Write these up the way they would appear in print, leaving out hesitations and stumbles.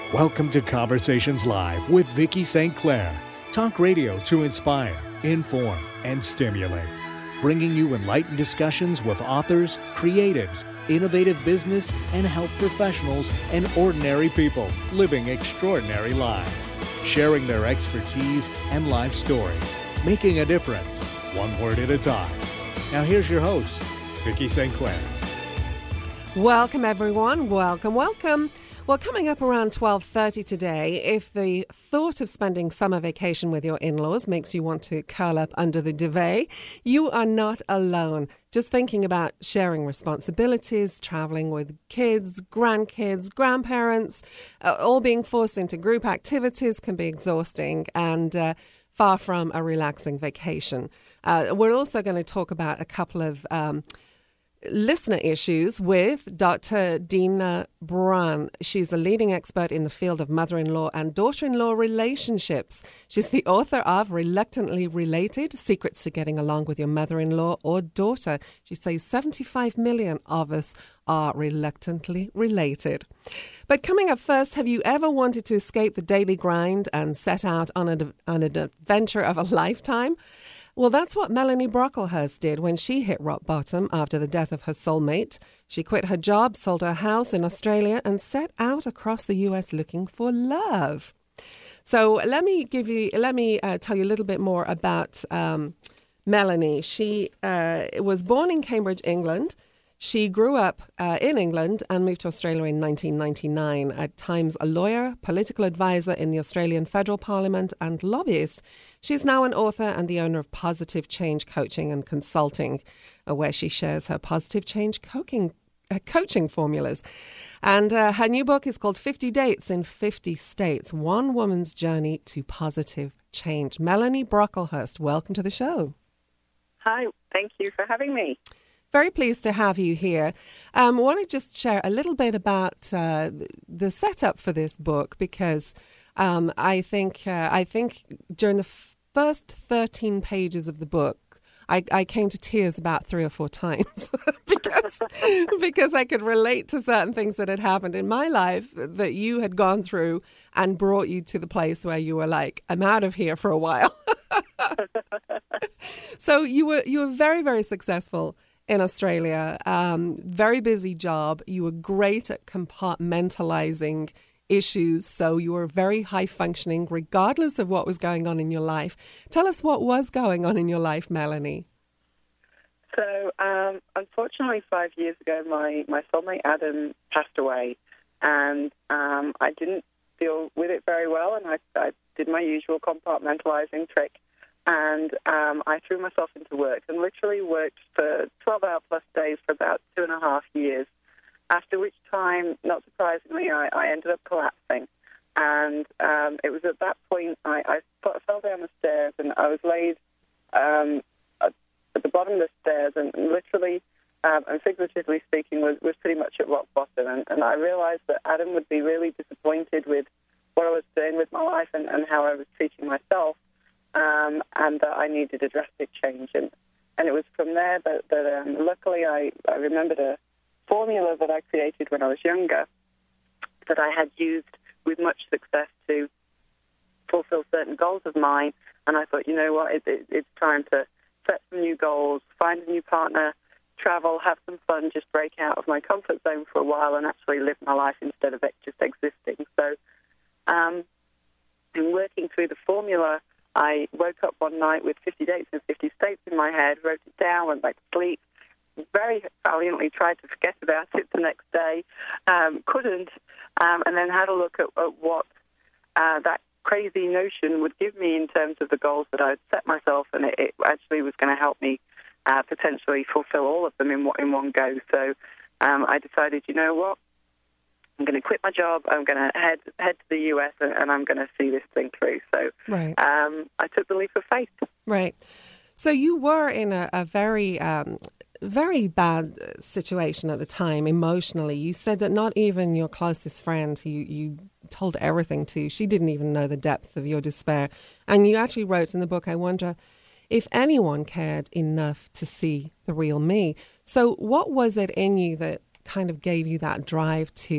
Welcome to Conversations Live with Vicki St. Clair. Talk radio to inspire, inform, and stimulate. Bringing you enlightened discussions with authors, creatives, innovative business and health professionals, and ordinary people living extraordinary lives. Sharing their expertise and life stories. Making a difference, one word at a time. Now here's your host, Vicki St. Clair. Welcome, everyone. Welcome. Well, coming up around 12:30 today, if the thought of spending summer vacation with your in-laws makes you want to curl up under the duvet, you are not alone. Just thinking about sharing responsibilities, traveling with kids, grandkids, grandparents, all being forced into group activities can be exhausting and far from a relaxing vacation. We're also going to talk about a couple of listener issues with Dr. Dina Brown. She's a leading expert in the field of mother-in-law and daughter-in-law relationships. She's the author of Reluctantly Related, Secrets to Getting Along with Your Mother-in-Law or Daughter. She says 75 million of us are reluctantly related. But coming up first, have you ever wanted to escape the daily grind and set out on an adventure of a lifetime? Well, that's what Melanie Brocklehurst did when she hit rock bottom after the death of her soulmate. She quit her job, sold her house in Australia, and set out across the US looking for love. So let me tell you a little bit more about Melanie. She was born in Cambridge, England. She grew up in England and moved to Australia in 1999, at times a lawyer, political advisor in the Australian Federal Parliament and lobbyist. She's now an author and the owner of Positive Change Coaching and Consulting, where she shares her positive change coaching formulas. And her new book is called 50 Dates in 50 States, One Woman's Journey to Positive Change. Melanie Brocklehurst, welcome to the show. Hi, thank you for having me. Very pleased to have you here. I want to just share a little bit about the setup for this book, because I think during the first 13 pages of the book, I came to tears about 3 or 4 times because I could relate to certain things that had happened in my life that you had gone through and brought you to the place where you were like, I'm out of here for a while. So you were very, very successful in Australia, very busy job. You were great at compartmentalizing issues, so you were very high functioning regardless of what was going on in your life. Tell us what was going on in your life, Melanie. So, unfortunately, 5 years ago, my soulmate Adam passed away, and I didn't deal with it very well, and I did my usual compartmentalizing trick. And I threw myself into work and literally worked for 12-hour-plus days for about 2.5 years, after which time, not surprisingly, I ended up collapsing. And it was at that point I fell down the stairs, and I was laid at the bottom of the stairs, and literally and figuratively speaking was pretty much at rock bottom. And I realized that Adam would be really disappointed with what I was doing with my life and how I was treating myself. And that I needed a drastic change. And it was from there that luckily I remembered a formula that I created when I was younger that I had used with much success to fulfill certain goals of mine. And I thought, you know what, it's time to set some new goals, find a new partner, travel, have some fun, just break out of my comfort zone for a while and actually live my life instead of just existing. So in working through the formula, I woke up one night with 50 dates in 50 states in my head, wrote it down, went back to sleep, very valiantly tried to forget about it the next day, couldn't, and then had a look at what that crazy notion would give me in terms of the goals that I had set myself, and it actually was going to help me potentially fulfill all of them in one go. So I decided, you know what? I'm going to quit my job. I'm going to head to the US, and I'm going to see this thing through. So right. I took the leap of faith. Right. So you were in a very, very bad situation at the time emotionally. You said that not even your closest friend who you told everything to, she didn't even know the depth of your despair. And you actually wrote in the book, I wonder if anyone cared enough to see the real me. So what was it in you that kind of gave you that drive to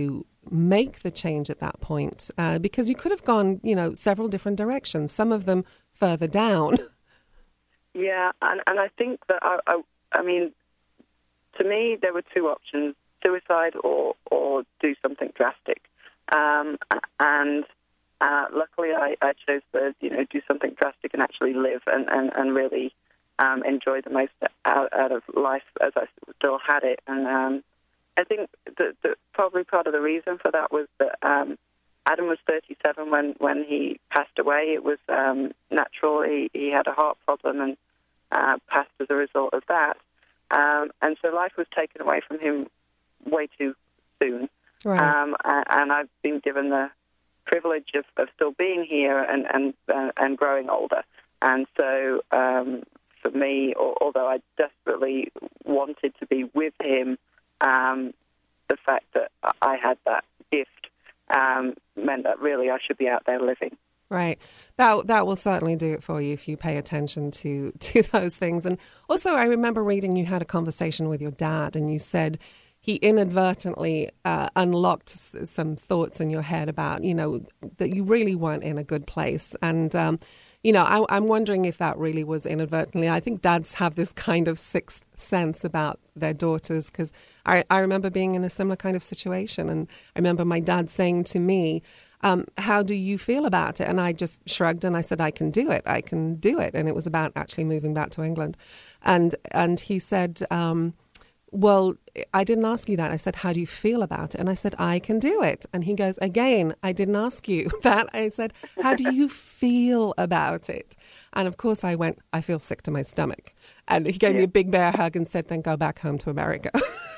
make the change at that point? Because you could have gone, several different directions, some of them further down. Yeah, and I think that, I mean, to me, there were two options, suicide or do something drastic. And luckily I chose to, do something drastic and actually live and really enjoy the most out of life as I still had it. And I think that probably part of the reason for that was that Adam was 37 when he passed away. It was natural. He had a heart problem and passed as a result of that. And so life was taken away from him way too soon. Right. And I've been given the privilege of still being here and growing older. And so for me, although I desperately wanted to be with him, the fact that I had that gift meant that really I should be out there living. Right. That will certainly do it for you if you pay attention to those things. And also, I remember reading you had a conversation with your dad and you said he inadvertently unlocked some thoughts in your head about, that you really weren't in a good place. And, I'm wondering if that really was inadvertently. I think dads have this kind of sixth sense about their daughters because I remember being in a similar kind of situation. And I remember my dad saying to me, how do you feel about it? And I just shrugged and I said, I can do it. And it was about actually moving back to England. And he said, well, I didn't ask you that. I said, how do you feel about it? And I said, I can do it. And he goes, again, I didn't ask you that. I said, how do you feel about it? And of course I went, I feel sick to my stomach. And he gave me a big bear hug and said, then go back home to America.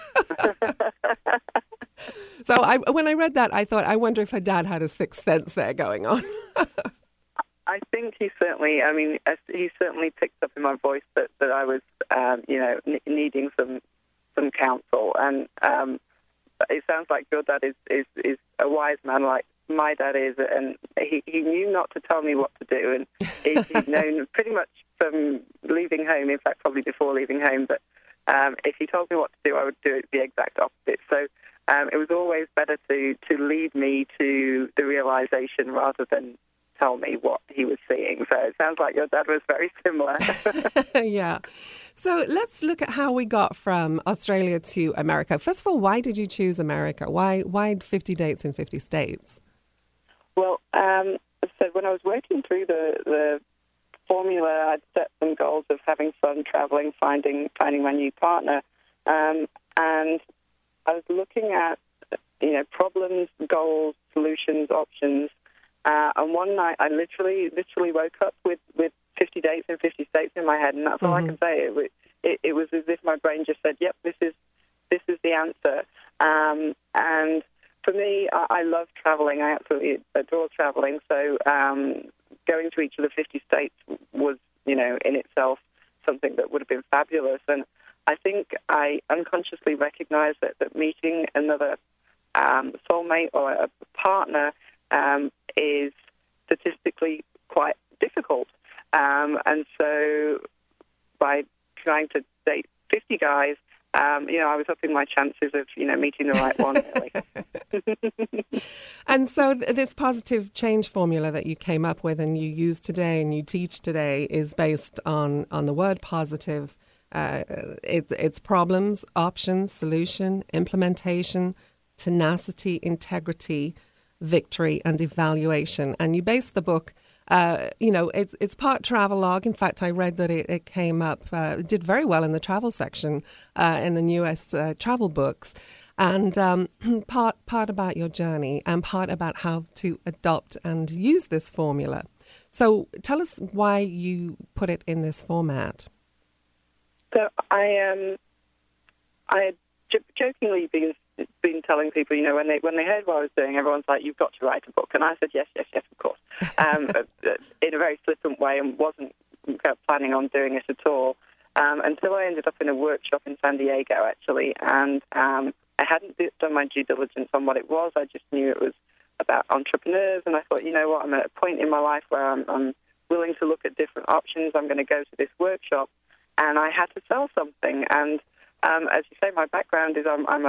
So when I read that, I thought, I wonder if her dad had a sixth sense there going on. I think he certainly picked up in my voice that I was, needing some counsel. And it sounds like your dad is a wise man like my dad is, and he knew not to tell me what to do. And he's known pretty much from leaving home, in fact, probably before leaving home, but if he told me what to do, I would do it the exact opposite. So it was always better to lead me to the realization rather than tell me what he was seeing. So it sounds like your dad was very similar. Yeah. So let's look at how we got from Australia to America. First of all, why did you choose America? Why 50 dates in 50 states? Well, so when I was working through the formula, I'd set some goals of having fun, traveling, finding my new partner. And I was looking at, problems, goals, solutions, options. And one night I literally woke up with 50 dates in 50 states in my head, and that's all I can say. It was as if my brain just said, "Yep, this is the answer." And for me, I love traveling. I absolutely adore traveling. So going to each of the 50 states was, in itself something that would have been fabulous. And I think I unconsciously recognized that meeting another soulmate or a partner is statistically quite difficult. And so by trying to date 50 guys, I was upping my chances of, meeting the right one, really. And so this positive change formula that you came up with and you use today and you teach today is based on the word positive. It's problems, options, solution, implementation, tenacity, integrity, victory, and evaluation. And you base the book, it's part travelogue. In fact, I read that it came up, it did very well in the travel section in the US travel books. And part about your journey and part about how to adopt and use this formula. So tell us why you put it in this format. So I had jokingly been telling people, when they heard what I was doing, everyone's like, "You've got to write a book." And I said, yes, of course, in a very flippant way, and wasn't planning on doing it at all until I ended up in a workshop in San Diego, actually. And I hadn't done my due diligence on what it was. I just knew it was about entrepreneurs, and I thought, what, I'm at a point in my life where I'm willing to look at different options. I'm going to go to this workshop, and I had to sell something. And as you say, my background is I'm a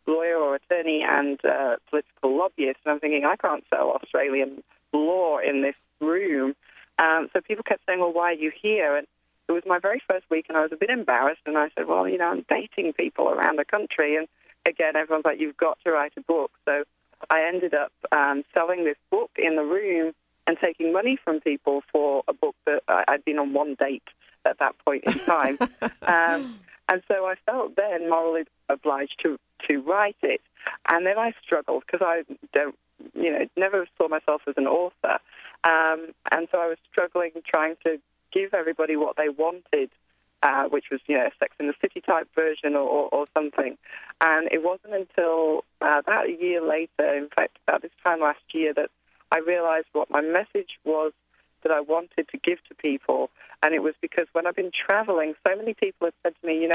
lawyer or attorney and political lobbyist, and I'm thinking, I can't sell Australian law in this room. So people kept saying, well, why are you here? And it was my very first week, and I was a bit embarrassed, and I said, well, I'm dating people around the country, and again, everyone's like, you've got to write a book. So I ended up selling this book in the room and taking money from people for a book that I'd been on one date at that point in time. And so I felt then morally obliged to write it. And then I struggled because I never saw myself as an author. And so I was struggling trying to give everybody what they wanted, which was, a Sex and the City type version or something. And it wasn't until about a year later, in fact, about this time last year, that I realized what my message was that I wanted to give to people. And it was because when I've been traveling, so many people have said to me,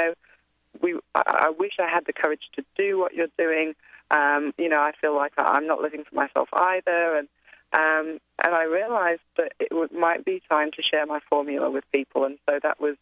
I wish I had the courage to do what you're doing. I feel like I'm not living for myself either. And I realized that it might be time to share my formula with people. And so that was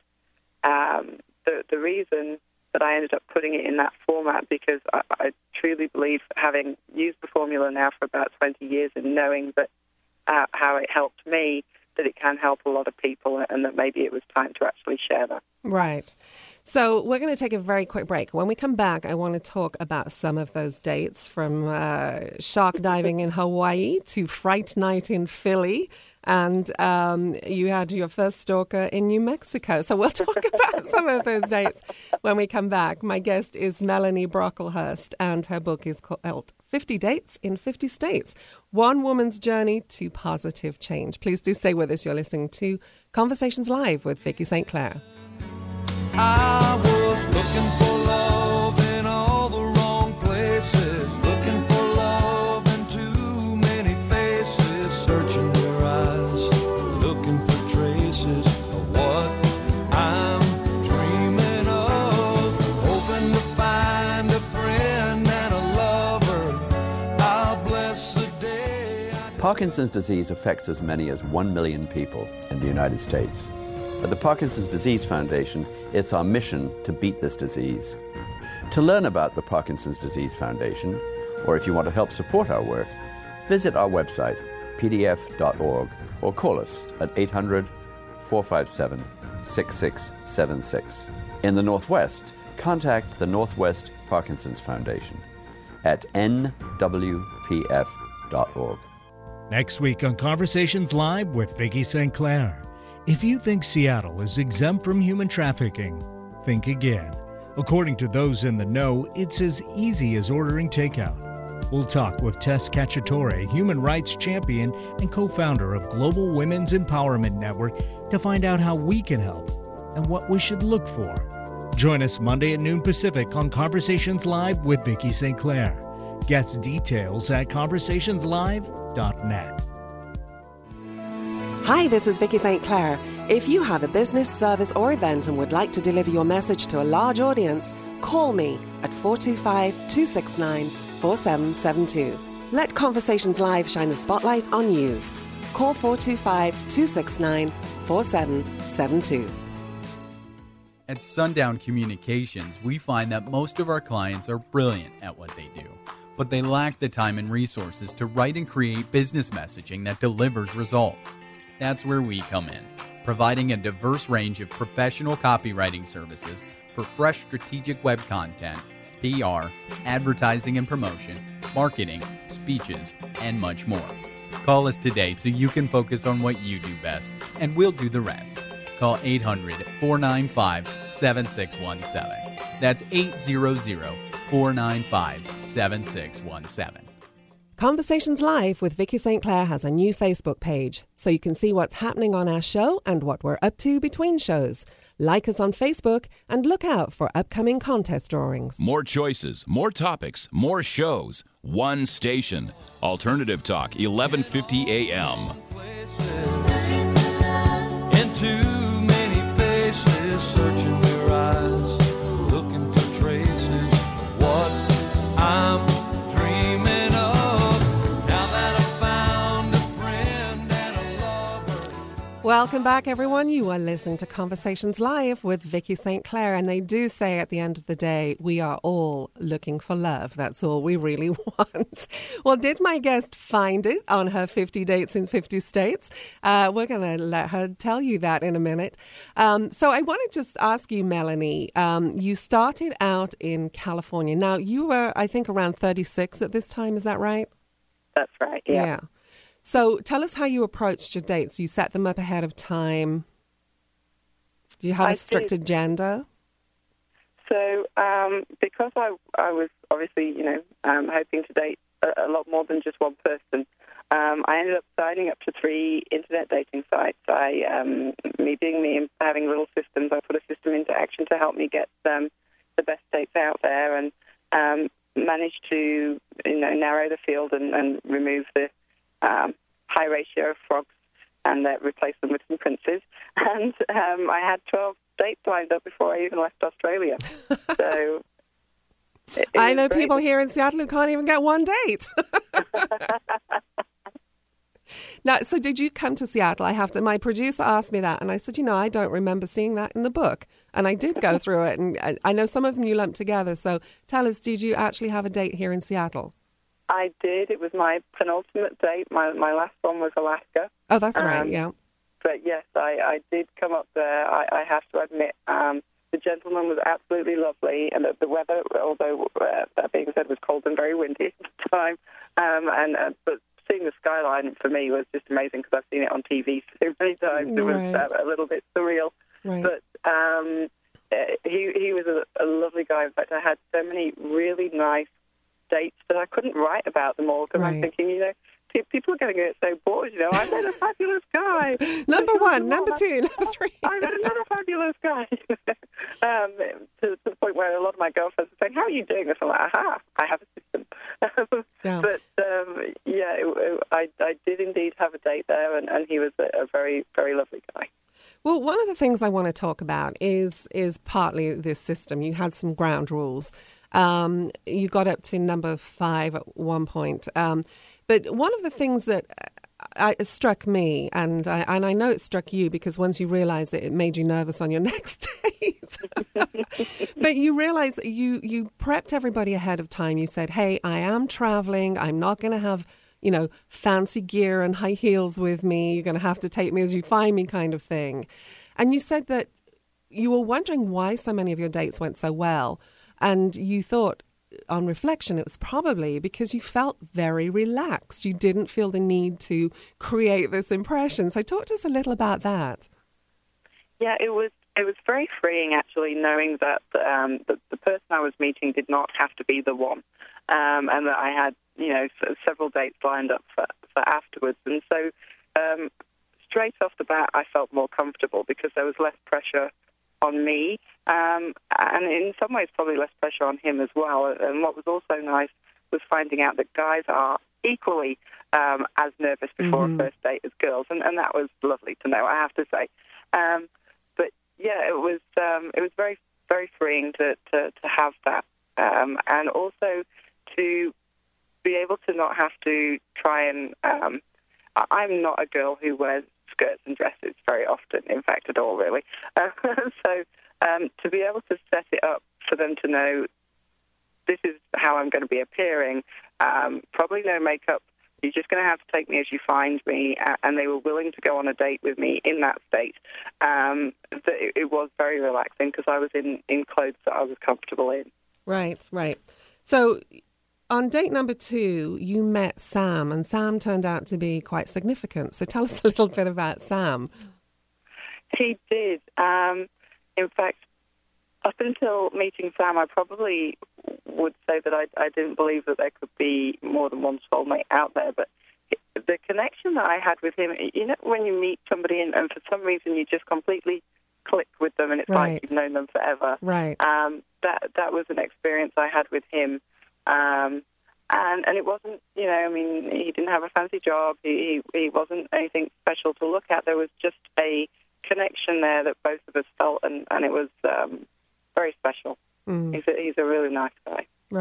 the reason that I ended up putting it in that format, because I truly believe, having used the formula now for about 20 years and knowing that how it helped me, that it can help a lot of people, and that maybe it was time to actually share that. Right. So we're going to take a very quick break. When we come back, I want to talk about some of those dates, from shark diving in Hawaii to Fright Night in Philly. And you had your first stalker in New Mexico. So we'll talk about some of those dates when we come back. My guest is Melanie Brocklehurst, and her book is called 50 Dates in 50 States, One Woman's Journey to Positive Change. Please do stay with us. You're listening to Conversations Live with Vicki St. Clair. I was looking for love in all the wrong places, looking for love in too many faces, searching their eyes, looking for traces of what I'm dreaming of, hoping to find a friend and a lover. I'll bless the day. Parkinson's disease affects as many as 1 million people in the United States. At the Parkinson's Disease Foundation, it's our mission to beat this disease. To learn about the Parkinson's Disease Foundation, or if you want to help support our work, visit our website, pdf.org, or call us at 800-457-6676. In the Northwest, contact the Northwest Parkinson's Foundation at nwpf.org. Next week on Conversations Live with Vicki St. Clair. If you think Seattle is exempt from human trafficking, think again. According to those in the know, it's as easy as ordering takeout. We'll talk with Tess Cacciatore, human rights champion and co-founder of Global Women's Empowerment Network, to find out how we can help and what we should look for. Join us Monday at noon Pacific on Conversations Live with Vicki St. Clair. Guest details at conversationslive.net. Hi, this is Vicki St. Clair. If you have a business, service or event and would like to deliver your message to a large audience, call me at 425-269-4772. Let Conversations Live shine the spotlight on you. Call 425-269-4772. At Sundown Communications, we find that most of our clients are brilliant at what they do, but they lack the time and resources to write and create business messaging that delivers results. That's where we come in, providing a diverse range of professional copywriting services for fresh strategic web content, PR, advertising and promotion, marketing, speeches, and much more. Call us today so you can focus on what you do best, and we'll do the rest. Call 800-495-7617. That's 800-495-7617. Conversations Live with Vicki St. Clair has a new Facebook page, so you can see what's happening on our show and what we're up to between shows. Like us on Facebook and look out for upcoming contest drawings. More choices, more topics, more shows. One station. Alternative Talk, 1150 AM. In too many faces, searching their eyes, looking for traces of what I'm dreaming of. Now that I found a friend and a lover. Welcome back, everyone. You are listening to Conversations Live with Vicky St. Clair, and they do say at the end of the day, we are all looking for love. That's all we really want. Well, did my guest find it on her 50 dates in 50 states? We're going to let her tell you that in a minute. So I want to just ask you, Melanie, you started out in California. Now, you were, I think, around 36 at this time. Is that right? That's right, yeah. So tell us how you approached your dates. You set them up ahead of time. Do you have a strict agenda? So because I was obviously, hoping to date a lot more than just one person, I ended up signing up to 3 internet dating sites. Me and having little systems, I put a system into action to help me get the best dates out there, and managed to narrow the field and remove the high ratio of frogs and replace them with some princes. And I had 12 dates lined up before I even left Australia. So I know people here in Seattle who can't even get one date. Now, so did you come to Seattle? My producer asked me that, and I said, I don't remember seeing that in the book. And I did go through it, and I know some of them you lumped together. So tell us, did you actually have a date here in Seattle? I did. It was my penultimate date. My last one was Alaska. Oh, that's right, yeah. But yes, I did come up there. I have to admit, the gentleman was absolutely lovely, and the weather, although that being said, was cold and very windy at the time. But seeing the skyline for me was just amazing because I've seen it on TV so many times. It was a little bit surreal. Right. But he was a lovely guy. In fact, I had so many really nice dates that I couldn't write about them all because I'm thinking, people are going to get so bored. I met a fabulous guy. Number 1, number 2, number 3. I met another fabulous guy. To the point where a lot of my girlfriends are saying, "How are you doing this?" I'm like, "Aha, I have a system." But I did indeed have a date there, and he was a very, very lovely guy. Well, one of the things I want to talk about is partly this system. You had some ground rules. You got up to number 5 at one point. But one of the things that struck me, and I know it struck you because once you realised it made you nervous on your next date. But you realised you prepped everybody ahead of time. You said, hey, I am travelling. I'm not going to have, fancy gear and high heels with me. You're going to have to take me as you find me kind of thing. And you said that you were wondering why so many of your dates went so well. And you thought, on reflection, it was probably because you felt very relaxed. You didn't feel the need to create this impression. So talk to us a little about that. Yeah, it was very freeing, actually, knowing that the person I was meeting did not have to be the one, and that I had, several dates lined up for afterwards. And so straight off the bat, I felt more comfortable because there was less pressure on me, and in some ways probably less pressure on him as well. And what was also nice was finding out that guys are equally as nervous before a first date as girls, and that was lovely to know, I have to say. But yeah, it was very, very freeing to have that, and also to be able to not have to try and. I'm not a girl who wears skirts and dresses very often, in fact, at all, really. So to be able to set it up for them to know this is how I'm going to be appearing, probably no makeup, you're just going to have to take me as you find me, and they were willing to go on a date with me in that state. It was very relaxing because I was in clothes that I was comfortable in. Right. So on date number 2, you met Sam, and Sam turned out to be quite significant. So tell us a little bit about Sam. He did. In fact, up until meeting Sam, I probably would say that I didn't believe that there could be more than one soulmate out there. But the connection that I had with him, when you meet somebody and for some reason you just completely click with them and it's like you've known them forever. Right. That was an experience I had with him. And it wasn't, he didn't have a fancy job. He wasn't anything special to look at. There was just a connection there that both of us felt, and it was very special. He's a really nice guy. Right.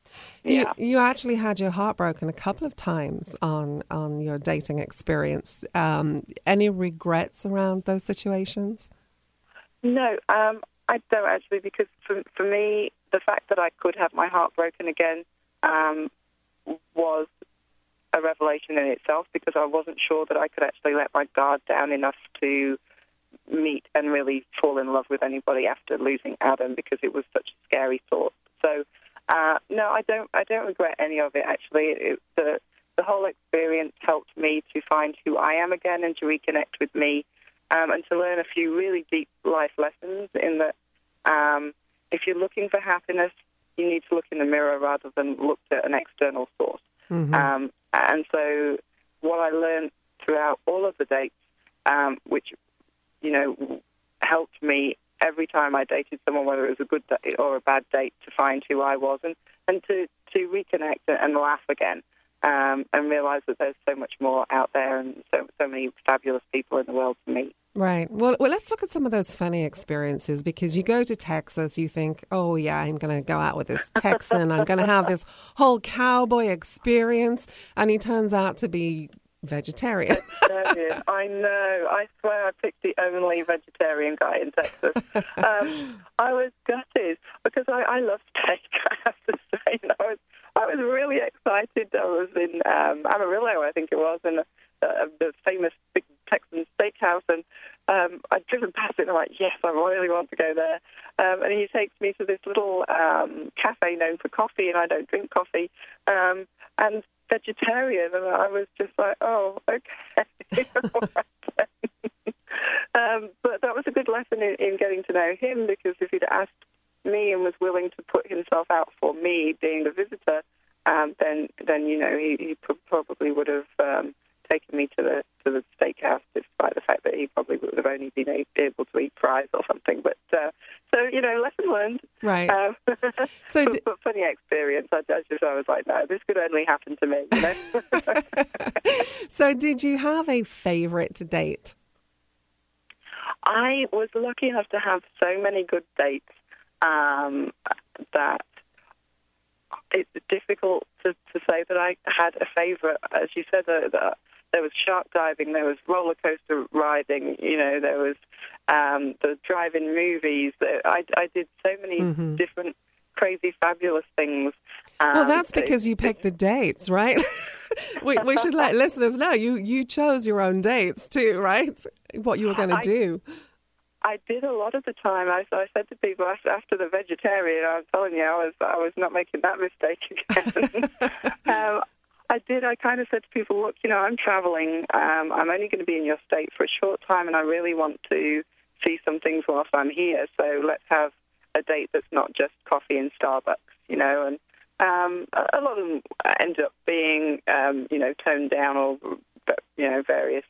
Yeah. You actually had your heart broken a couple of times on your dating experience. Any regrets around those situations? No, I don't actually, because for me, the fact that I could have my heart broken again was a revelation in itself, because I wasn't sure that I could actually let my guard down enough to meet and really fall in love with anybody after losing Adam, because it was such a scary thought. So, no, I don't regret any of it, actually. The whole experience helped me to find who I am again and to reconnect with me, and to learn a few really deep life lessons in that if you're looking for happiness, you need to look in the mirror rather than look at an external source. Mm-hmm. And so what I learned throughout all of the dates, which, helped me every time I dated someone, whether it was a good date or a bad date, to find who I was and to reconnect and laugh again, and realize that there's so much more out there and so many fabulous people in the world to meet. Right. Well, let's look at some of those funny experiences, because you go to Texas, you think, oh, yeah, I'm going to go out with this Texan. I'm going to have this whole cowboy experience. And he turns out to be vegetarian. I know. I swear I picked the only vegetarian guy in Texas. I was gutted because I love steak, I have to say. I was really excited. I was in Amarillo, I think it was, in the famous big Texan steakhouse, and I'd driven past it and I'm like, yes, I really want to go there. And he takes me to this little cafe known for coffee, and I don't drink coffee, and vegetarian, and I was just like, oh, okay. But that was a good lesson in getting to know him, because if he'd asked me and was willing to put himself out for me, being the visitor, then he probably would have taken me to the steakhouse, despite the fact that he probably would have only been able to eat fries or something. But lesson learned. Right. But funny experience. I was like, no, this could only happen to me. So, did you have a favorite date? I was lucky enough to have so many good dates that it's difficult to say that I had a favorite. As you said, there was shark diving, there was roller coaster riding, there was the drive-in movies. I did so many different crazy, fabulous things. Well, that's because you picked the dates, right? we should let listeners know you chose your own dates too, right? What you were going to do. I did a lot of the time. I said to people after the vegetarian, I'm telling you, I was not making that mistake again. I kind of said to people, look, I'm traveling. I'm only going to be in your state for a short time, and I really want to see some things whilst I'm here. So let's have a date that's not just coffee and Starbucks, And a lot of them ended up being, toned down or, various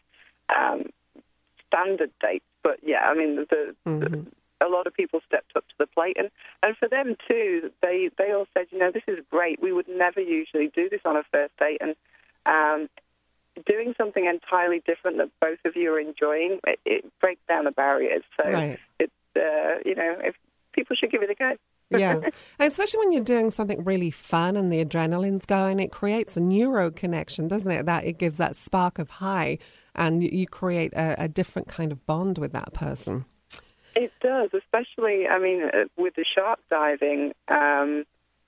standard dates. But yeah, I mean, a lot of people stepped up to the plate, and for them too, they all said, this is great. We would never usually do this on a first date, and doing something entirely different that both of you are enjoying, it breaks down the barriers. So right. It's if people should give it a go. Yeah, and especially when you're doing something really fun and the adrenaline's going, it creates a neuro connection, doesn't it? That it gives that spark of high, and you create a different kind of bond with that person. It does, especially, with the shark diving, I'd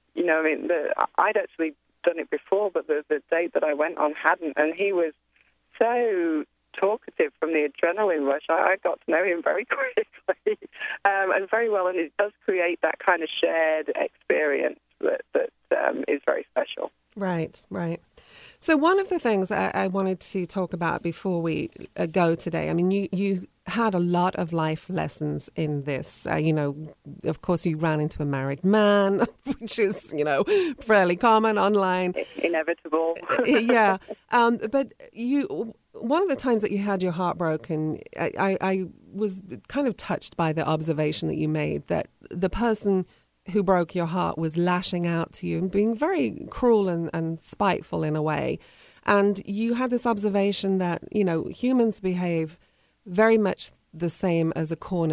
actually done it before, but the date that I went on hadn't, and he was so talkative from the adrenaline rush. I got to know him very quickly and very well, and it does create that kind of shared experience that is very special. Right. So one of the things I wanted to talk about before we go today, you had a lot of life lessons in this. Of course, you ran into a married man, which is, fairly common online. Inevitable. Yeah. But one of the times that you had your heart broken, I was kind of touched by the observation that you made that the person who broke your heart was lashing out to you and being very cruel and spiteful in a way. And you had this observation that, humans behave very much the same as a cornered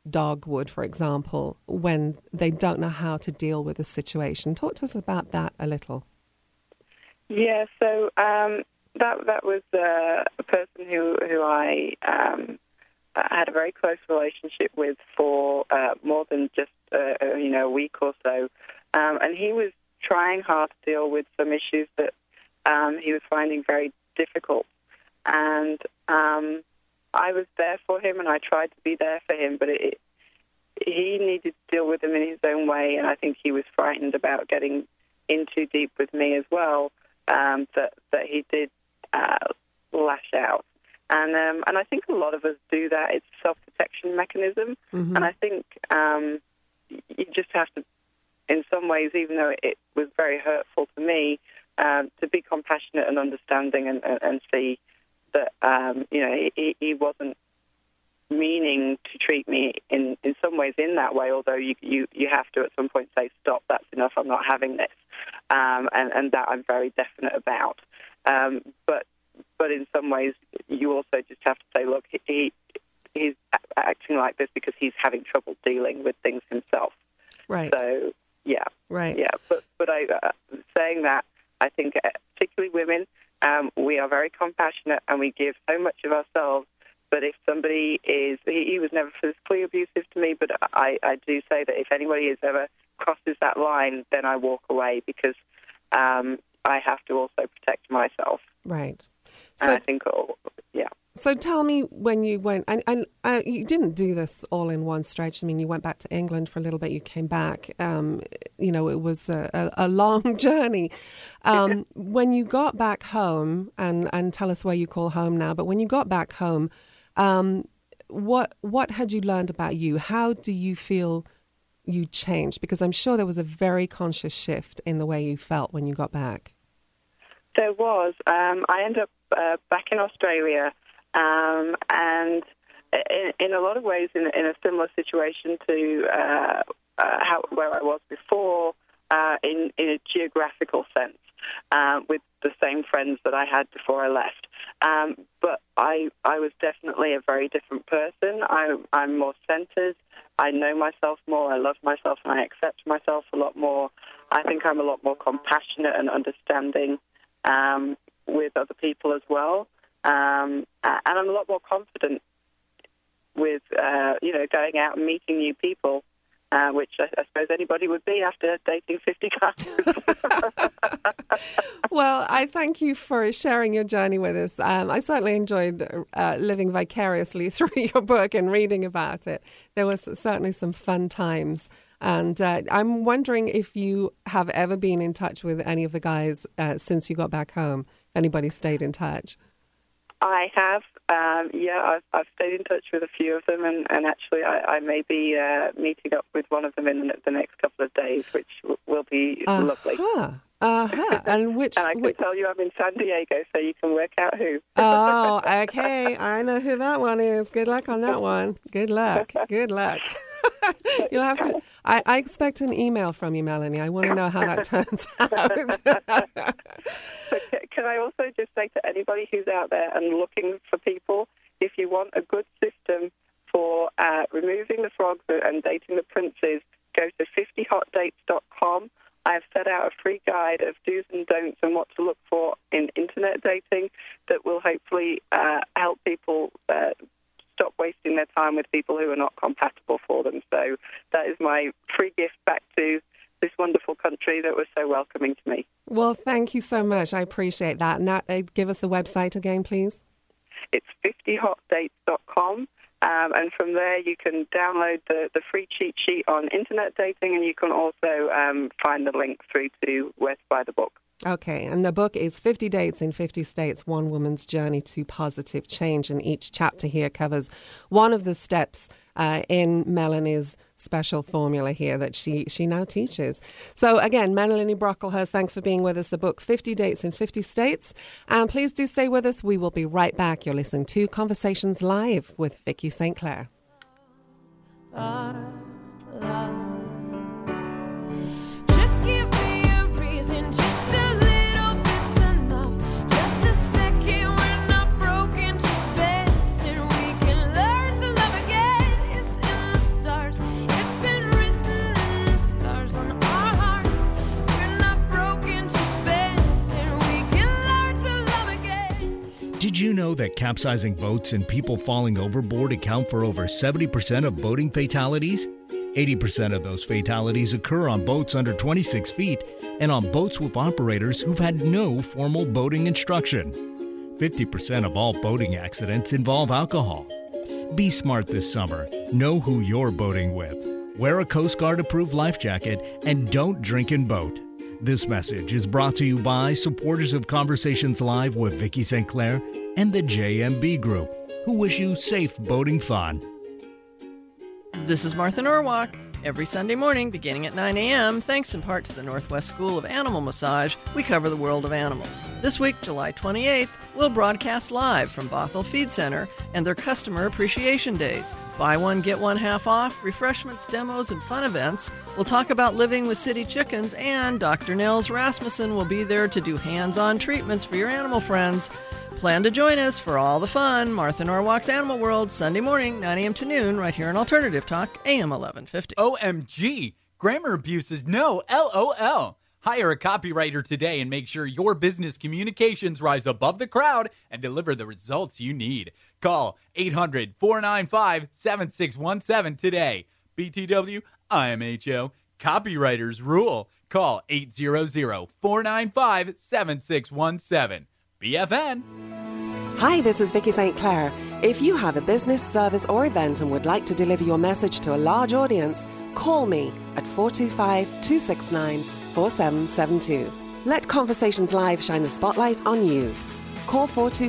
dog would, for example, when they don't know how to deal with a situation. Talk to us about that a little. Yeah, so that was a person who I had a very close relationship with for more than just a week or so, and he was trying hard to deal with some issues that he was finding very difficult, and I was there for him, and I tried to be there for him, but he needed to deal with them in his own way, and I think he was frightened about getting in too deep with me as well, that he did lash out. And I think a lot of us do that. It's a self-protection mechanism, and I think you just have to, in some ways, even though it was very hurtful to me, to be compassionate and understanding and see that he wasn't meaning to treat me in some ways in that way, although you have to at some point say, stop, that's enough, I'm not having this, and that I'm very definite about. But in some ways you also just have to say, look, he's acting like this because he's having trouble dealing with things himself. Right. So, yeah. Right. Yeah, but saying that, I think particularly women, we are very compassionate and we give so much of ourselves. But if somebody he was never physically abusive to me, but I do say that if anybody ever crosses that line, then I walk away because I have to also protect myself. Right. And I think, yeah. So tell me when you went, and you didn't do this all in one stretch. I mean, you went back to England for a little bit, you came back. It was a long journey. When you got back home, and tell us where you call home now, but when you got back home, what had you learned about you? How do you feel you changed? Because I'm sure there was a very conscious shift in the way you felt when you got back. There was. I ended up back in Australia, and in a lot of ways in a similar situation to where I was before, in a geographical sense, with the same friends that I had before I left. But I was definitely a very different person. I'm more centered. I know myself more. I love myself, and I accept myself a lot more. I think I'm a lot more compassionate and understanding with other people as well. And I'm a lot more confident with, going out and meeting new people, which I suppose anybody would be after dating 50 guys. Well, I thank you for sharing your journey with us. I certainly enjoyed living vicariously through your book and reading about it. There was certainly some fun times. And I'm wondering if you have ever been in touch with any of the guys since you got back home. Anybody stayed in touch? I have. I've stayed in touch with a few of them, and actually I may be meeting up with one of them in the next couple of days, which will be lovely. And which? And I can tell you I'm in San Diego, so you can work out who. Oh, okay. I know who that one is. Good luck on that one. Good luck. Good luck. You'll have to. I expect an email from you, Melanie. I want to know how that turns out. But can I also just say to anybody who's out there and looking for people, if you want a good system for removing the frogs and dating the princes, go to 50hotdates.com. I have set out a free guide of do's and don'ts and what to look for in internet dating that will hopefully help people stop wasting their time with people who are not compatible for them. So that is my free gift back to this wonderful country that was so welcoming to me. Well, thank you so much. I appreciate that. Now, give us the website again, please. It's 50hotdates.com. And from there, you can download the free cheat sheet on internet dating, and you can also find the link through to where to buy the book. Okay, and the book is 50 Dates in 50 States, One Woman's Journey to Positive Change. And each chapter here covers one of the steps in Melanie's special formula here that she now teaches. So again, Melanie Brocklehurst, thanks for being with us. The book, 50 Dates in 50 States. And please do stay with us. We will be right back. You're listening to Conversations Live with Vicky St. Clair. Just give me a reason, just a little bit's enough. Just a second, we're not broken, just bends, and we can learn to love again. It's in the Did you know that capsizing boats and people falling overboard account for over 70% of boating fatalities? 80% of those fatalities occur on boats under 26 feet and on boats with operators who've had no formal boating instruction. 50% of all boating accidents involve alcohol. Be smart this summer. Know who you're boating with. Wear a Coast Guard approved life jacket and don't drink and boat. This message is brought to you by supporters of Conversations Live with Vicki St. Clair and the JMB Group, who wish you safe boating fun. This is Martha Norwalk. Every Sunday morning, beginning at 9 a.m., thanks in part to the Northwest School of Animal Massage, we cover the world of animals. This week, July 28th, we'll broadcast live from Bothell Feed Center and their Customer Appreciation Days. Buy one, get one half off, refreshments, demos, and fun events. We'll talk about living with city chickens, and Dr. Nels Rasmussen will be there to do hands-on treatments for your animal friends. Plan to join us for all the fun. Martha Norwalk's Animal World, Sunday morning, 9 a.m. to noon, right here on Alternative Talk, AM 1150. OMG! Grammar abuse is no LOL. Hire a copywriter today and make sure your business communications rise above the crowd and deliver the results you need. Call 800-495-7617 today. BTW, IMHO, copywriters rule. Call 800-495-7617. BFN. Hi, this is Vicki St. Clair. If you have a business, service, or event and would like to deliver your message to a large audience, call me at 425-269-4772. Let Conversations Live shine the spotlight on you. Call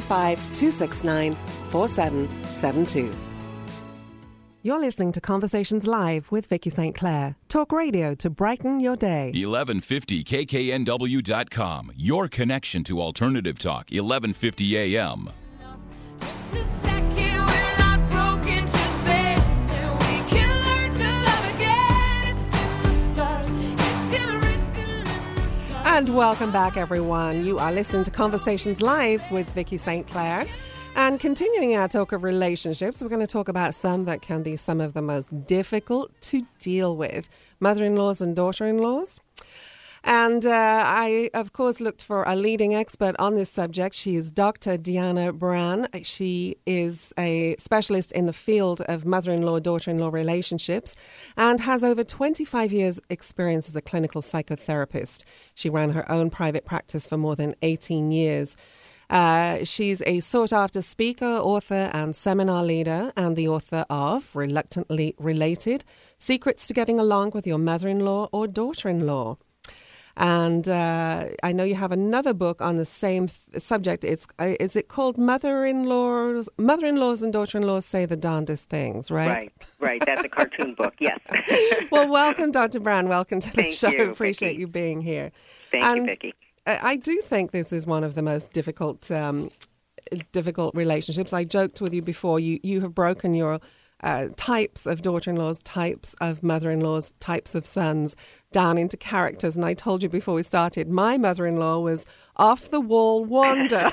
425-269-4772. You're listening to Conversations Live with Vicki St. Clair. Talk radio to brighten your day. 1150kknw.com. Your connection to Alternative Talk, 1150 AM. Just a second, we're not broken, just bends, and we can learn to love again. It's in the stars, it's still written in the stars. And welcome back, everyone. You are listening to Conversations Live with Vicki St. Clair. And continuing our talk of relationships, we're going to talk about some that can be some of the most difficult to deal with. Mother-in-laws and daughter-in-laws. And I, of course, looked for a leading expert on this subject. She is Dr. Deanna Brand. She is a specialist in the field of mother-in-law, daughter-in-law relationships and has over 25 years' experience as a clinical psychotherapist. She ran her own private practice for more than 18 years. She's a sought-after speaker, author, and seminar leader, and the author of Reluctantly Related, Secrets to Getting Along with Your Mother-in-Law or Daughter-in-Law. And I know you have another book on the same subject. Is it called Mother-in-Laws and Daughter-in-Laws Say the Darndest Things, right? Right. That's a cartoon book, yes. Well, welcome, Dr. Brand. Welcome to the Thank show. you, Appreciate Vicki. you being here. Thank you, Vicki. I do think this is one of the most difficult relationships. I joked with you before. You have broken your types of daughter-in-laws, types of mother-in-laws, types of sons down into characters. And I told you before we started, my mother-in-law was off-the-wall Wanda.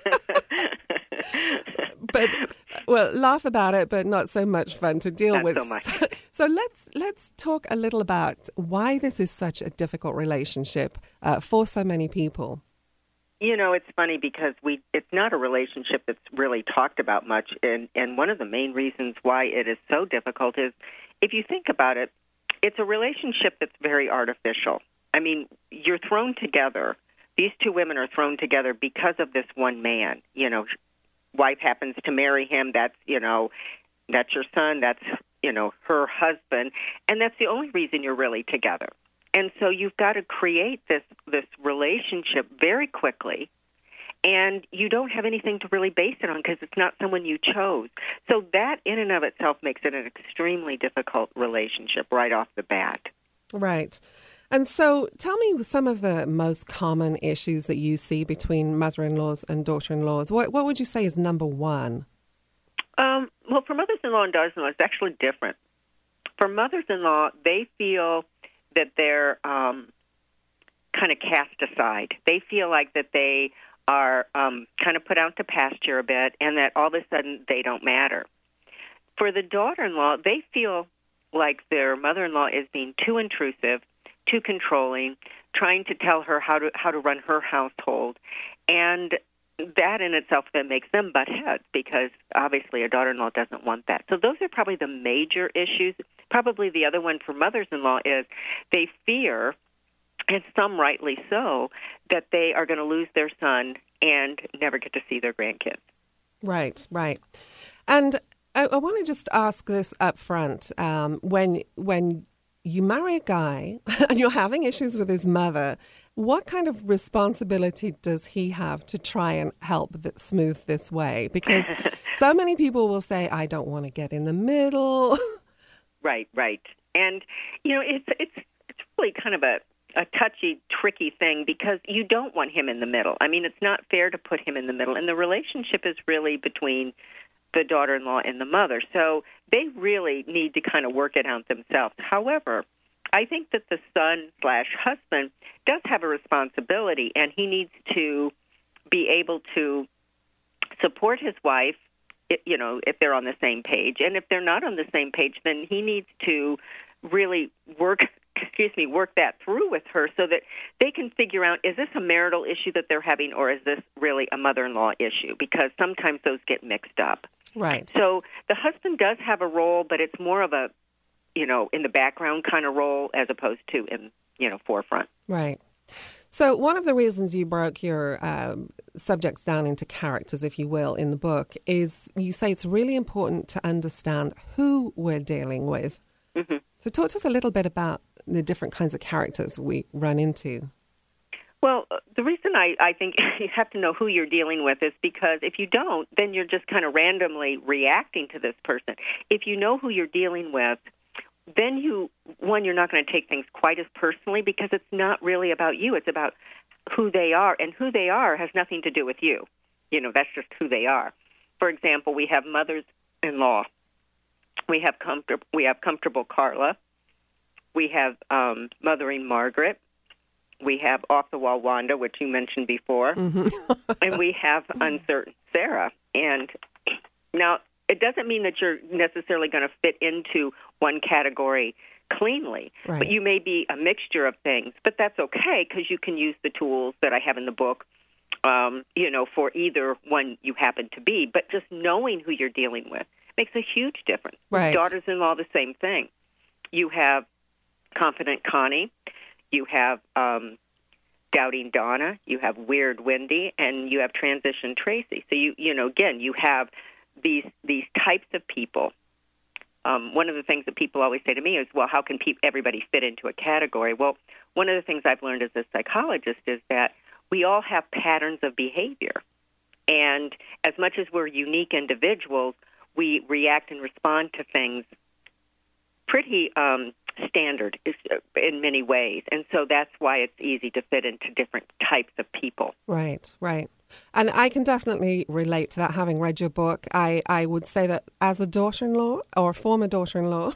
But, well, laugh about it, but not so much fun to deal Not with. so much. So let's talk a little about why this is such a difficult relationship for so many people. You know, it's funny because it's not a relationship that's really talked about much, and one of the main reasons why it is so difficult is, if you think about it, it's a relationship that's very artificial. I mean, you're thrown together. These two women are thrown together because of this one man. You know, wife happens to marry him. That's your son. That's, her husband. And that's the only reason you're really together. And so you've got to create this relationship very quickly, and you don't have anything to really base it on because it's not someone you chose. So that in and of itself makes it an extremely difficult relationship right off the bat. Right. And so tell me some of the most common issues that you see between mother-in-laws and daughter-in-laws. What would you say is number one? Well, for mothers-in-law and daughters-in-law, it's actually different. For mothers-in-law, they feel that they're kind of cast aside. They feel like that they are kind of put out to pasture a bit and that all of a sudden they don't matter. For the daughter-in-law, they feel like their mother-in-law is being too intrusive, too controlling, trying to tell her how to run her household. And that in itself then makes them butt heads because obviously a daughter-in-law doesn't want that. So those are probably the major issues. Probably the other one for mothers-in-law is they fear, and some rightly so, that they are going to lose their son and never get to see their grandkids. Right, right. And I want to just ask this up front. When you marry a guy and you're having issues with his mother, what kind of responsibility does he have to try and help smooth this way? Because so many people will say, I don't want to get in the middle. Right, right. And, you know, it's really kind of a touchy, tricky thing because you don't want him in the middle. I mean, it's not fair to put him in the middle. And the relationship is really between the daughter-in-law and the mother. So they really need to kind of work it out themselves. However, I think that the son/husband does have a responsibility, and he needs to be able to support his wife, you know, if they're on the same page. And if they're not on the same page, then he needs to really work that through with her so that they can figure out, is this a marital issue that they're having or is this really a mother-in-law issue? Because sometimes those get mixed up. Right. So the husband does have a role, but it's more of a, you know, in the background kind of role as opposed to in, you know, forefront. Right. So one of the reasons you broke your subjects down into characters, if you will, in the book is you say it's really important to understand who we're dealing with. Mm-hmm. So talk to us a little bit about the different kinds of characters we run into. Well, the reason I think you have to know who you're dealing with is because if you don't, then you're just kind of randomly reacting to this person. If you know who you're dealing with, then you're not going to take things quite as personally because it's not really about you. It's about who they are, and who they are has nothing to do with you. You know, that's just who they are. For example, we have mothers-in-law. We have comfortable Carla. We have mothering Margaret. We have off-the-wall Wanda, which you mentioned before. Mm-hmm. And we have uncertain Sarah. And now, it doesn't mean that you're necessarily going to fit into one category cleanly. Right. But you may be a mixture of things. But that's okay because you can use the tools that I have in the book, you know, for either one you happen to be. But just knowing who you're dealing with makes a huge difference. Right. Daughters-in-law, the same thing. You have confident Connie. You have doubting Donna. You have weird Wendy, and you have transition Tracy. So you know, again, you have these types of people. One of the things that people always say to me is, well, how can everybody fit into a category? Well, one of the things I've learned as a psychologist is that we all have patterns of behavior. And as much as we're unique individuals, we react and respond to things pretty standard in many ways. And so that's why it's easy to fit into different types of people. Right, right. And I can definitely relate to that, having read your book. I would say that as a daughter-in-law or former daughter-in-law,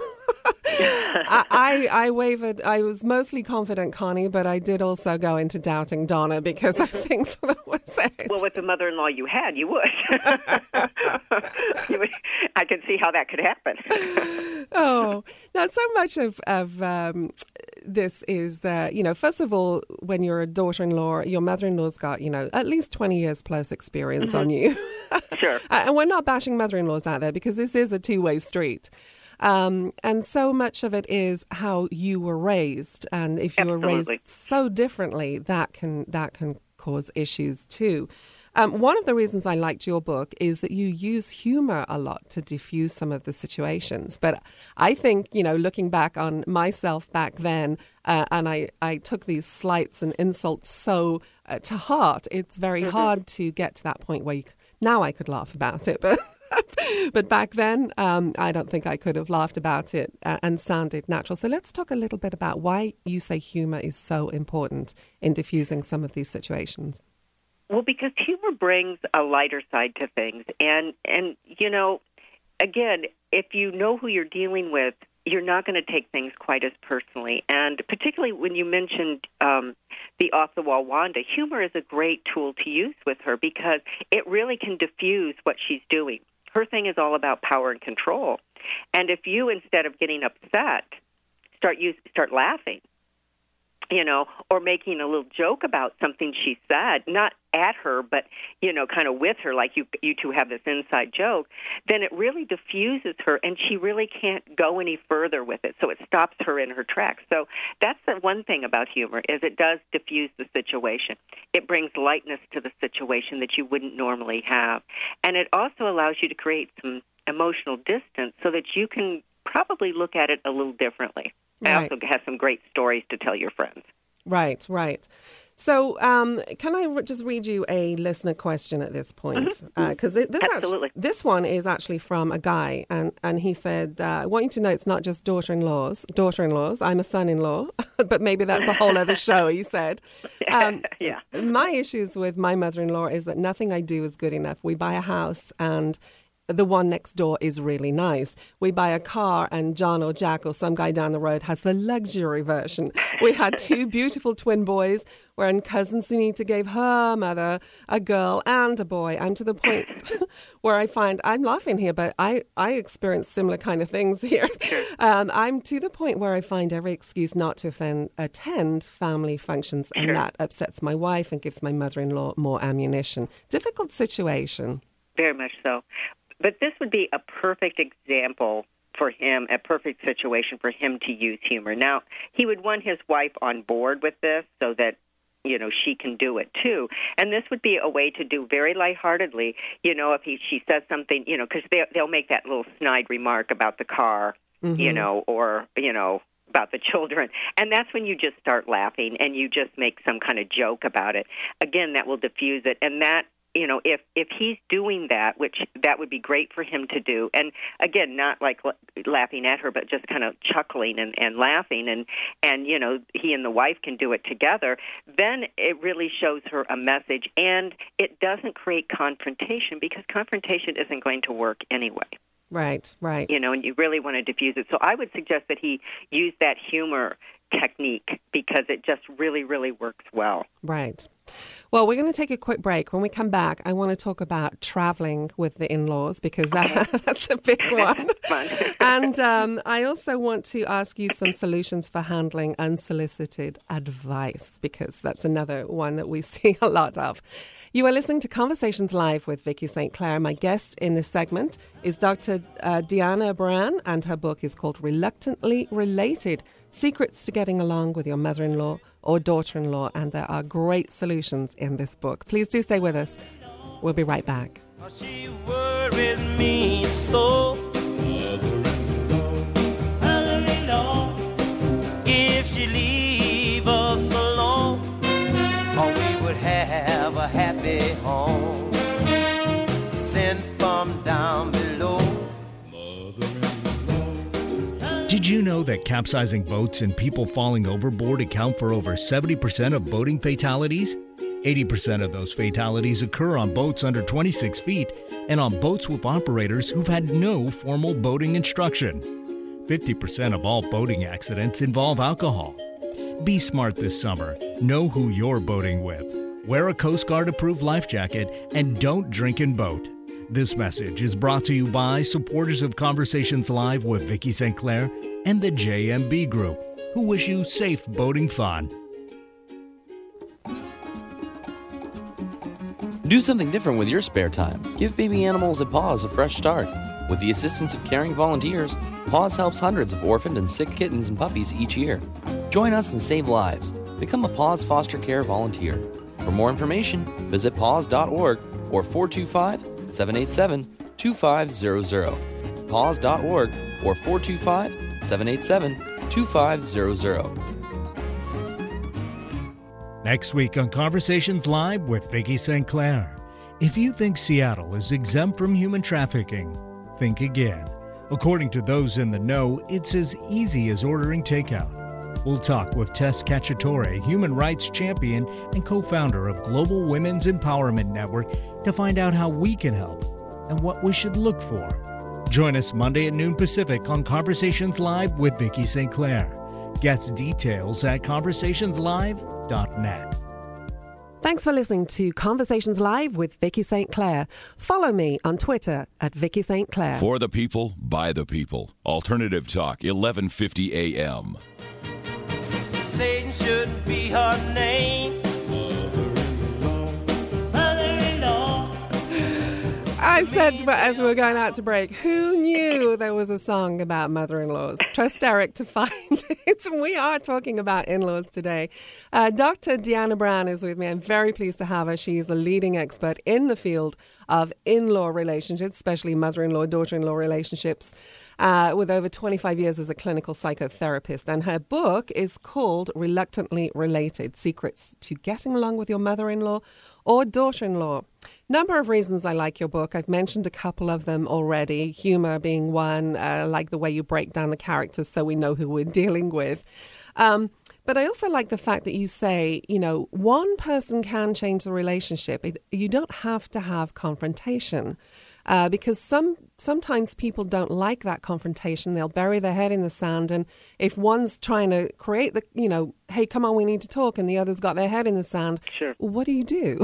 I wavered. I was mostly confident Connie, but I did also go into doubting Donna because of things that were said. Well, with the mother-in-law you had, you would. I can see how that could happen. Oh, now so much of this is, you know, first of all, when you're a daughter-in-law, your mother-in-law's got, you know, at least 20 years plus experience on you. Sure. And we're not bashing mother-in-laws out there because this is a two-way street. And so much of it is how you were raised. And if you were raised so differently, that can cause issues too. One of the reasons I liked your book is that you use humor a lot to diffuse some of the situations. But I think, you know, looking back on myself back then, and I took these slights and insults so to heart, it's very hard to get to that point where now I could laugh about it. But back then, I don't think I could have laughed about it and sounded natural. So let's talk a little bit about why you say humor is so important in diffusing some of these situations. Well, because humor brings a lighter side to things. And you know, again, if you know who you're dealing with, you're not going to take things quite as personally. And particularly when you mentioned the off-the-wall Wanda, humor is a great tool to use with her because it really can diffuse what she's doing. Her thing is all about power and control. And if you, instead of getting upset, start laughing, or making a little joke about something she said, not at her, but, kind of with her, like you two have this inside joke, then it really diffuses her, and she really can't go any further with it. So it stops her in her tracks. So that's the one thing about humor, is it does diffuse the situation. It brings lightness to the situation that you wouldn't normally have. And it also allows you to create some emotional distance so that you can probably look at it a little differently. Right. It also has some great stories to tell your friends. Right. So can I just read you a listener question at this point? Because this one is actually from a guy, and he said, I want you to know it's not just daughter-in-laws. I'm a son-in-law, but maybe that's a whole other show, he said. Yeah. My issues with my mother-in-law is that nothing I do is good enough. We buy a house and the one next door is really nice. We buy a car and John or Jack or some guy down the road has the luxury version. We had 2 beautiful twin boys, wherein cousin Sunita gave her mother a girl and a boy. I'm to the point where I find, I'm laughing here, but I experience similar kind of things here. I'm to the point where I find every excuse not to attend family functions, and that upsets my wife and gives my mother-in-law more ammunition. Difficult situation. Very much so. But this would be a perfect example for him, a perfect situation for him to use humor. Now, he would want his wife on board with this so that, she can do it too. And this would be a way to do very lightheartedly, if she says something, because they'll make that little snide remark about the car, or, about the children. And that's when you just start laughing and you just make some kind of joke about it. Again, that will diffuse it. And that, if he's doing that, which that would be great for him to do, and again, not like laughing at her, but just kind of chuckling and laughing, and he and the wife can do it together, then it really shows her a message, and it doesn't create confrontation, because confrontation isn't going to work anyway. Right. And you really want to diffuse it. So I would suggest that he use that humor technique, because it just really, really works well. Right. Well, we're going to take a quick break. When we come back, I want to talk about traveling with the in-laws, because that's a big one. Fun. And I also want to ask you some solutions for handling unsolicited advice, because that's another one that we see a lot of. You are listening to Conversations Live with Vicki St. Clair. My guest in this segment is Dr. Deanna Bran, and her book is called Reluctantly Related: Secrets to Getting Along with Your Mother-in-Law or Daughter-in-Law. And there are great solutions in this book. Please do stay with us. We'll be right back. She worries me so. Mother-in-law, if she leave us alone, we would have a happy home. Sent from down below. Did you know that capsizing boats and people falling overboard account for over 70% of boating fatalities? 80% of those fatalities occur on boats under 26 feet and on boats with operators who've had no formal boating instruction. 50% of all boating accidents involve alcohol. Be smart this summer. Know who you're boating with. Wear a Coast Guard approved life jacket and don't drink and boat. This message is brought to you by supporters of Conversations Live with Vicki St. Clair and the JMB Group, who wish you safe boating fun. Do something different with your spare time. Give baby animals at Paws a fresh start. With the assistance of caring volunteers, Paws helps hundreds of orphaned and sick kittens and puppies each year. Join us and save lives. Become a Paws foster care volunteer. For more information, visit paws.org or 425-787-2500. Paws.org or 425-787-2500. Next week on Conversations Live with Vicki St. Clair. If you think Seattle is exempt from human trafficking, think again. According to those in the know, it's as easy as ordering takeout. We'll talk with Tess Cacciatore, human rights champion and co-founder of Global Women's Empowerment Network, to find out how we can help and what we should look for. Join us Monday at noon Pacific on Conversations Live with Vicki St. Clair. Guest details at conversationslive.net. Thanks for listening to Conversations Live with Vicki St. Clair. Follow me on Twitter at Vicki St. Clair. For the people, by the people. Alternative Talk, 1150 AM. Satan shouldn't be her name. Mother-in-law. I said as we were going out to break, who knew there was a song about mother-in-laws? Trust Eric to find it. We are talking about in-laws today. Dr. Deanna Brown is with me. I'm very pleased to have her. She's a leading expert in the field of in-law relationships, especially mother-in-law, daughter-in-law relationships, with over 25 years as a clinical psychotherapist. And her book is called Reluctantly Related, Secrets to Getting Along with Your Mother-in-Law or Daughter-in-Law. Number of reasons I like your book. I've mentioned a couple of them already, humor being one, like the way you break down the characters so we know who we're dealing with. But I also like the fact that you say, you know, one person can change the relationship. You don't have to have confrontation. Because sometimes people don't like that confrontation. They'll bury their head in the sand. And if one's trying to create the, you know, hey, come on, we need to talk, and the other's got their head in the sand, Sure. What do you do?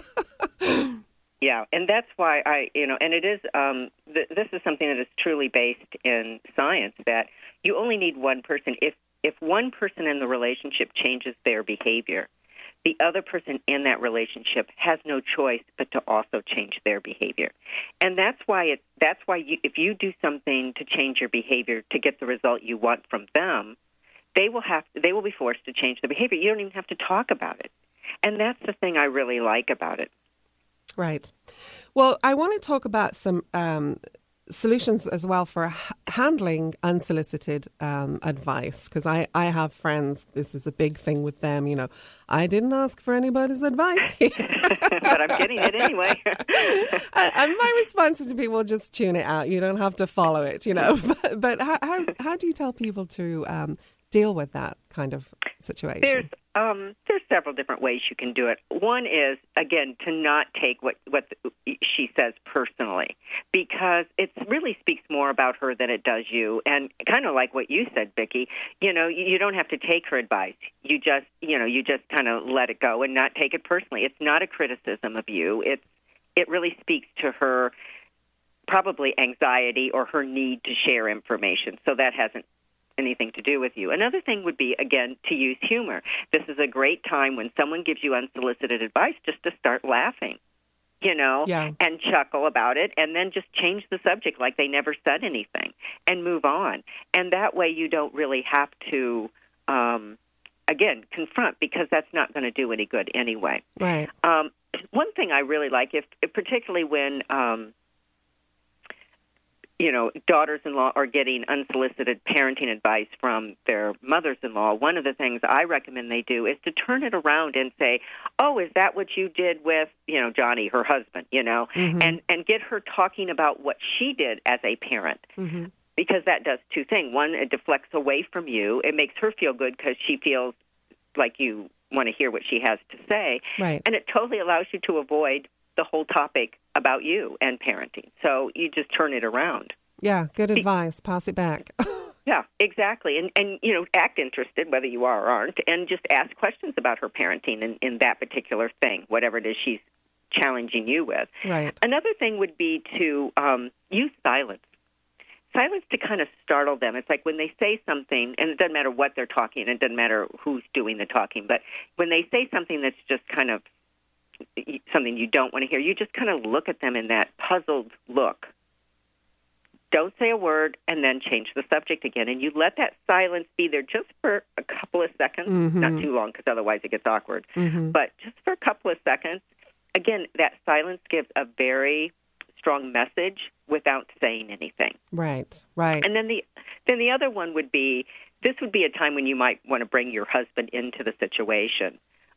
Yeah, and that's why and it is, this is something that is truly based in science, that you only need one person. If one person in the relationship changes their behavior, the other person in that relationship has no choice but to also change their behavior. And that's why if you do something to change your behavior to get the result you want from them, they will be forced to change the behavior. You don't even have to talk about it. And that's the thing I really like about it. Right. Well, I want to talk about some solutions as well for handling unsolicited advice, because I have friends, this is a big thing with them, you know, I didn't ask for anybody's advice here. But I'm getting it anyway. And my response is to people, just tune it out. You don't have to follow it, you know. But how do you tell people to deal with that kind of situation? There's several different ways you can do it. One is, again, to not take what she says personally, because it really speaks more about her than it does you. And kind of like what you said, Vicki, you know, you don't have to take her advice. You just kind of let it go and not take it personally. It's not a criticism of you. It really speaks to her probably anxiety or her need to share information. So that hasn't anything to do with you. Another thing would be, again, to use humor. This is a great time when someone gives you unsolicited advice just to start laughing, you know, and chuckle about it, and then just change the subject like they never said anything and move on. And that way you don't really have to, again, confront, because that's not going to do any good anyway. Right. One thing I really like, if particularly when daughters-in-law are getting unsolicited parenting advice from their mothers-in-law, one of the things I recommend they do is to turn it around and say, oh, is that what you did with, Johnny, her husband, and get her talking about what she did as a parent. Mm-hmm. Because that does two things. One, it deflects away from you. It makes her feel good because she feels like you want to hear what she has to say. Right. And it totally allows you to avoid the whole topic about you and parenting. So you just turn it around. Yeah, good advice. Pass it back. Yeah, exactly. And act interested, whether you are or aren't, and just ask questions about her parenting in that particular thing, whatever it is she's challenging you with. Right. Another thing would be to use silence. Silence to kind of startle them. It's like when they say something, and it doesn't matter what they're talking, it doesn't matter who's doing the talking, but when they say something that's just kind of something you don't want to hear, you just kind of look at them in that puzzled look. Don't say a word, and then change the subject again. And you let that silence be there just for a couple of seconds, not too long, because otherwise it gets awkward, but just for a couple of seconds. Again, that silence gives a very strong message without saying anything. Right, right. And then the other one would be, this would be a time when you might want to bring your husband into the situation.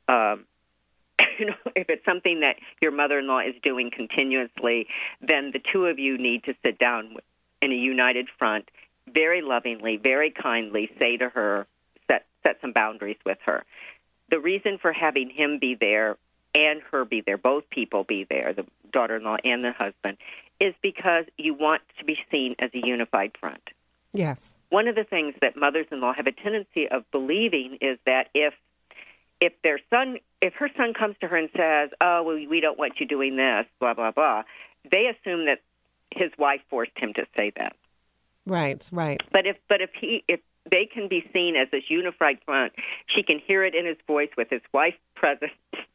If it's something that your mother-in-law is doing continuously, then the two of you need to sit down in a united front, very lovingly, very kindly say to her, set some boundaries with her. The reason for having him be there and her be there, both people be there, the daughter-in-law and the husband, is because you want to be seen as a unified front. Yes. One of the things that mothers-in-law have a tendency of believing is that if her son comes to her and says, oh, well, we don't want you doing this, blah, blah, blah, they assume that his wife forced him to say that. Right, right. But if they can be seen as this unified front. She can hear it in his voice with his wife present,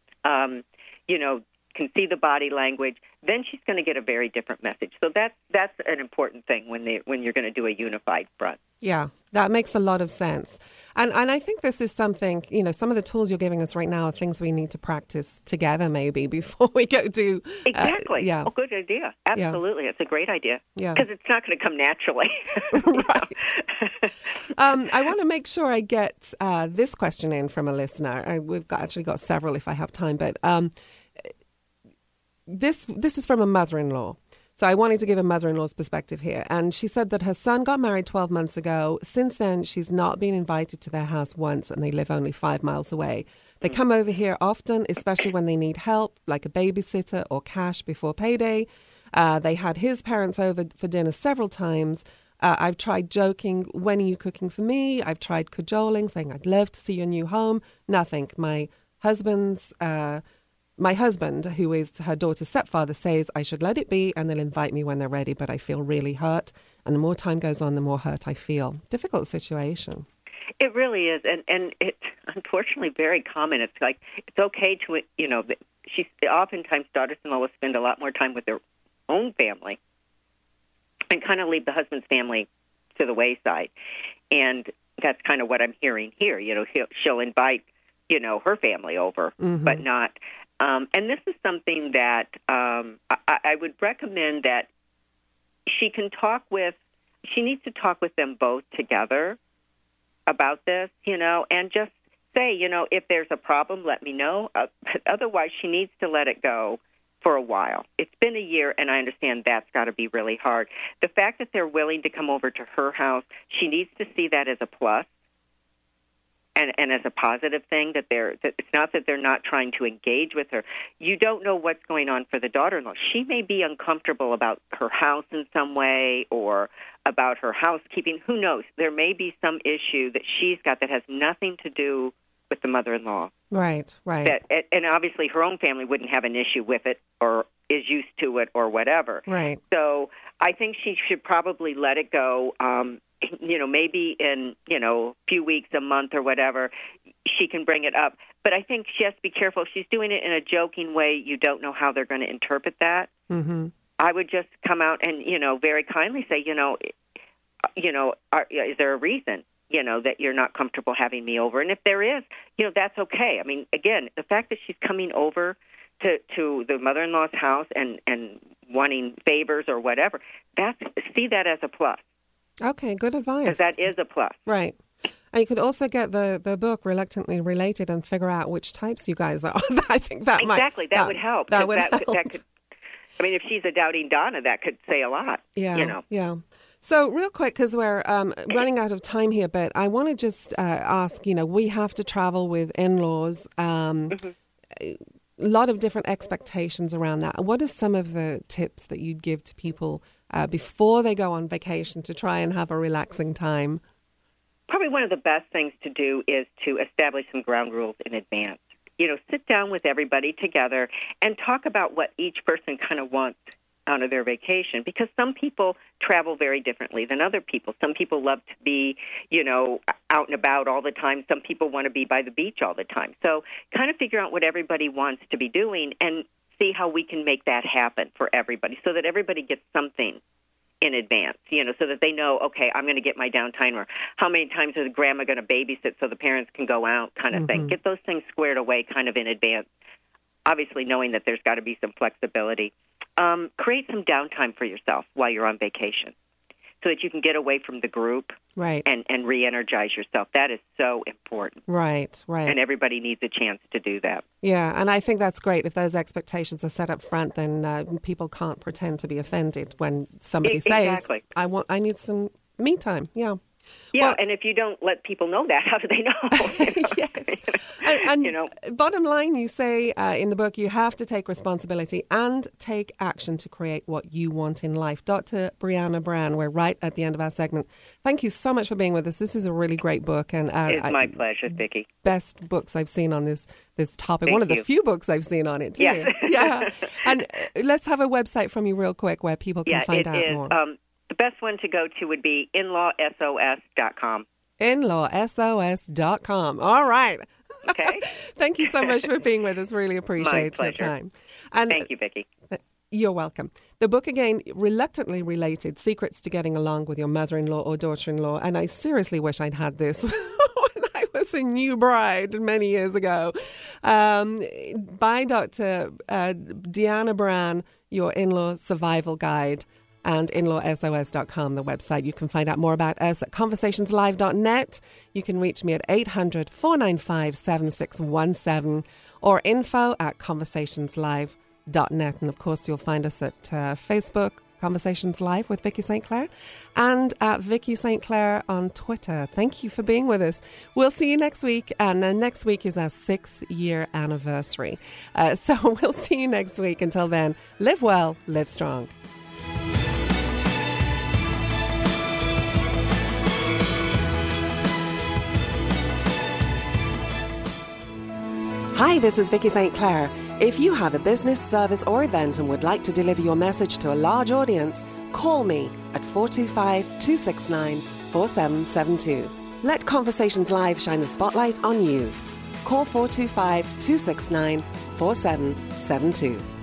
can see the body language. Then she's going to get a very different message. So that's an important thing when you're going to do a unified front. Yeah, that makes a lot of sense. And I think this is something, some of the tools you're giving us right now are things we need to practice together maybe before we go do... Exactly. Yeah. Oh, good idea. Absolutely. Yeah. It's a great idea. Yeah. Because it's not going to come naturally. Right. I want to make sure I get this question in from a listener. We've actually got several if I have time, but this is from a mother-in-law. So I wanted to give a mother-in-law's perspective here. And she said that her son got married 12 months ago. Since then, she's not been invited to their house once, and they live only 5 miles away. They come over here often, especially when they need help, like a babysitter or cash before payday. They had his parents over for dinner several times. I've tried joking, when are you cooking for me? I've tried cajoling, saying I'd love to see your new home. Nothing. My husband, who is her daughter's stepfather, says I should let it be and they'll invite me when they're ready, but I feel really hurt. And the more time goes on, the more hurt I feel. Difficult situation. It really is. And it's unfortunately very common. It's like, it's okay to, she's oftentimes daughters-in-law will spend a lot more time with their own family and kind of leave the husband's family to the wayside. And that's kind of what I'm hearing here. She'll invite, her family over, but not... and this is something that I would recommend that she needs to talk with them both together about this, and just say, if there's a problem, let me know. But otherwise, she needs to let it go for a while. It's been a year, and I understand that's got to be really hard. The fact that they're willing to come over to her house, she needs to see that as a plus. And as a positive thing, that it's not that they're not trying to engage with her. You don't know what's going on for the daughter-in-law. She may be uncomfortable about her house in some way or about her housekeeping. Who knows? There may be some issue that she's got that has nothing to do with the mother-in-law. Right. And obviously her own family wouldn't have an issue with it or is used to it or whatever. Right. So I think she should probably let it go. Maybe in, a few weeks, a month or whatever, she can bring it up. But I think she has to be careful. If she's doing it in a joking way, you don't know how they're going to interpret that. Mm-hmm. I would just come out and, very kindly say, is there a reason, that you're not comfortable having me over? And if there is, that's okay. I mean, again, the fact that she's coming over to the mother-in-law's house and wanting favors or whatever, see that as a plus. Okay, good advice. Because that is a plus. Right. And you could also get the book Reluctantly Related and figure out which types you guys are. I think that would help. That would help. That could, if she's a doubting Donna, that could say a lot. Yeah, yeah. So real quick, because we're running out of time here, but I want to just ask, we have to travel with in-laws. A lot of different expectations around that. What are some of the tips that you'd give to people before they go on vacation to try and have a relaxing time? Probably one of the best things to do is to establish some ground rules in advance. Sit down with everybody together and talk about what each person kind of wants out of their vacation, because some people travel very differently than other people. Some people love to be, out and about all the time. Some people want to be by the beach all the time. So kind of figure out what everybody wants to be doing and see how we can make that happen for everybody so that everybody gets something in advance, so that they know, okay, I'm going to get my downtime, or how many times is grandma going to babysit so the parents can go out kind of thing. Get those things squared away kind of in advance, obviously knowing that there's got to be some flexibility. Create some downtime for yourself while you're on vacation so that you can get away from the group and re-energize yourself. That is so important. Right. And everybody needs a chance to do that. Yeah, and I think that's great. If those expectations are set up front, then people can't pretend to be offended when somebody says, I need some me time. Yeah. Yeah, well, and if you don't let people know that, how do they know? Yes. And bottom line, you say in the book, you have to take responsibility and take action to create what you want in life. Dr. Brianna Brown, we're right at the end of our segment. Thank you so much for being with us. This is a really great book. And it's my pleasure, Vicki. Best books I've seen on this topic. One of the few books I've seen on it, too. Yeah. Yeah. And let's have a website from you real quick where people can find out more. The best one to go to would be inlawsos.com. inlawsos.com. All right. Okay. Thank you so much for being with us. Really appreciate your time. And Thank you, Vicki. you're welcome. The book, again, reluctantly related, Secrets to Getting Along with Your Mother-in-Law or Daughter-in-Law. And I seriously wish I'd had this when I was a new bride many years ago. By Dr. Deanna Brown, Your In-Law Survival Guide, and inlawsos.com, the website. You can find out more about us at conversationslive.net. You can reach me at 800-495-7617 or info@conversationslive.net. And of course, you'll find us at Facebook, Conversations Live with Vicki St. Clair, and at Vicki St. Clair on Twitter. Thank you for being with us. We'll see you next week. And next week is our 6th-year anniversary. So we'll see you next week. Until then, live well, live strong. Hi, this is Vicki St. Clair. If you have a business, service or event and would like to deliver your message to a large audience, call me at 425-269-4772. Let Conversations Live shine the spotlight on you. Call 425-269-4772.